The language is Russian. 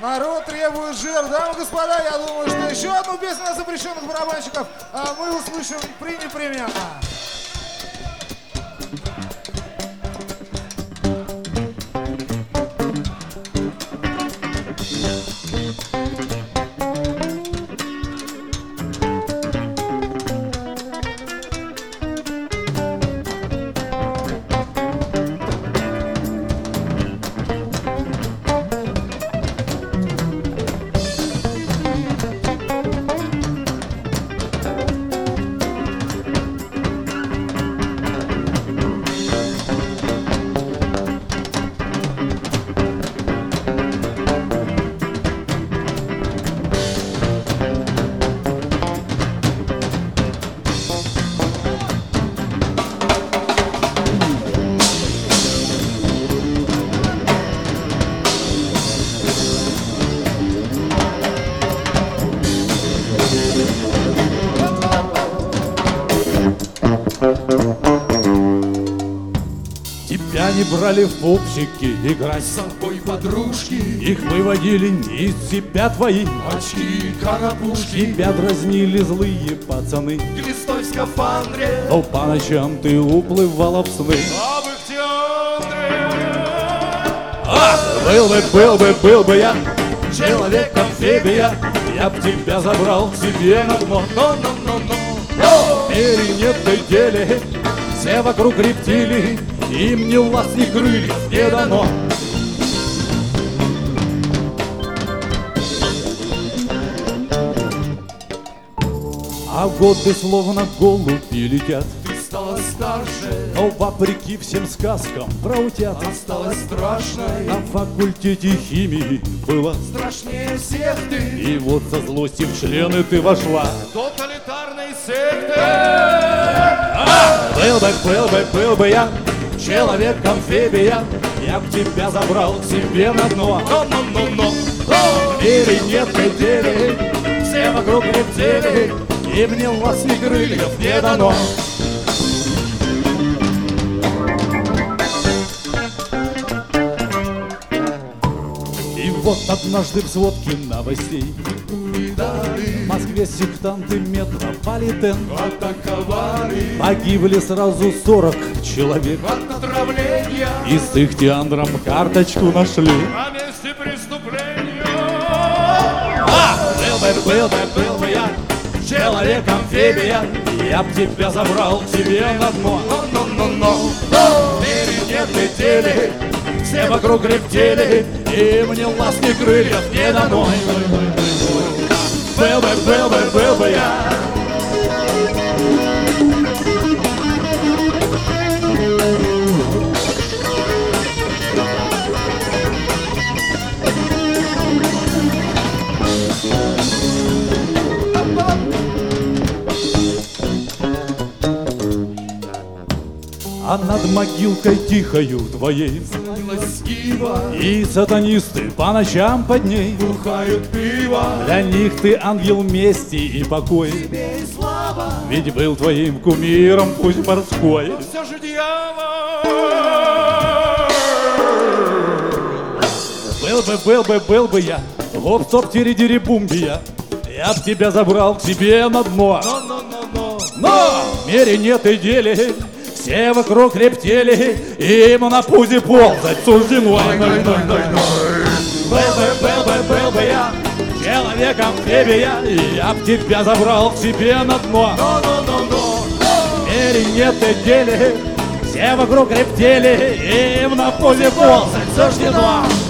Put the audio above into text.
Народ требует жир. Дамы и господа, я думаю, что еще одну песню на запрещенных барабанщиков мы услышим непременно. Тебя не брали в пупсики играть с собой подружки, их выводили не из себя твои очки, карапушки, тебя дразнили злые пацаны, глистой в скафандре, но по ночам ты уплывала в сны. а в их театре. Был бы я человек-амфибия, я б тебя забрал к себе на дно. Но. В мире нет пределе, все вокруг рептилии, им ни власть, ни крыльев не дано. А годы словно голуби летят, Ты стала старше, но вопреки всем сказкам про утят. осталась страшной, На факультете химии была, страшнее всех ты, и вот со злости в члены ты вошла. тоталитарной секты. Был бы я человек-амфибия, я б тебя забрал к себе на дно. Но. В мире нет пределей, все вокруг рептилии, и мне власть ни крыльев не дано. И вот однажды в сводке новостей в Москве сектанты метрополитен Атаковали погибли сразу 40 человек, от отравления и с их теандром карточку нашли. на месте преступления. Был бы я человек-амфибия, я б тебя забрал к себе на дно. Но. В мире нет пределей, все вокруг рептилии, и мне власть ни крыльев не дано. Был бы я. А над могилкой тихою твоей Милостиво и сатанисты по ночам под ней. бухают пиво, Для них ты ангел мести и покоя, тебе и слава, ведь был твоим кумиром, пусть морской. все же дьявол. Был бы я, гоп-стоп-тири-дири-бумбия, я б тебя забрал к себе на дно. Но в мире нет и дели, все вокруг рептилии, им на пузе ползать суждено. Был бы я человек-амфибия, я б тебя забрал к себе на дно. В мире нет и дели, все вокруг рептилии, им на пузе ползать суждено.